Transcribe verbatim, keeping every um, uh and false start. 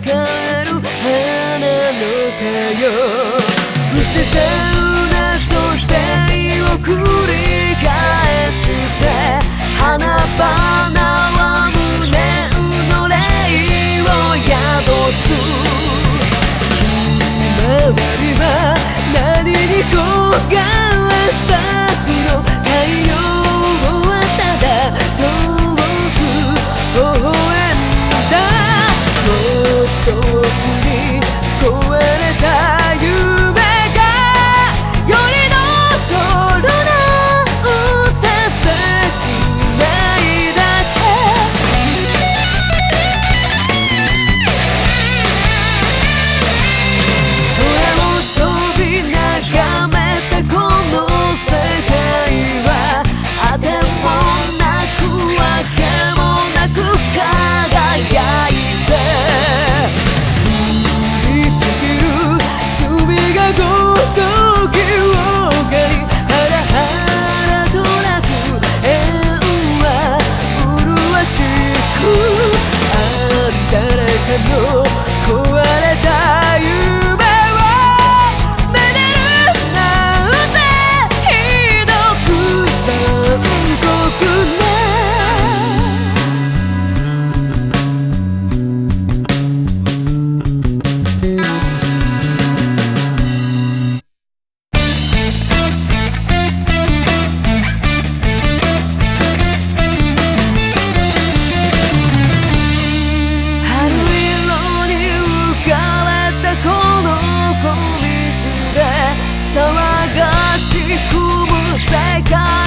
える花のかよ。不自然な蘇生を繰り返して花々は無念の霊を宿す。ひまわりは何に焦が咲くの。太陽はただ遠く微笑んだ。もっと奥に壊れた夢がより残るなんて切ないだけ。空を飛び眺めたこの世界はあてもなくわけもなく輝いて、降りしきる罪がごときを狩り、ハラハラとなく縁は麗しく。ああ誰かの壊れた夢をめでるなんてひどく残酷ね。春色に浮かれたこの小道で騒がしくむ世界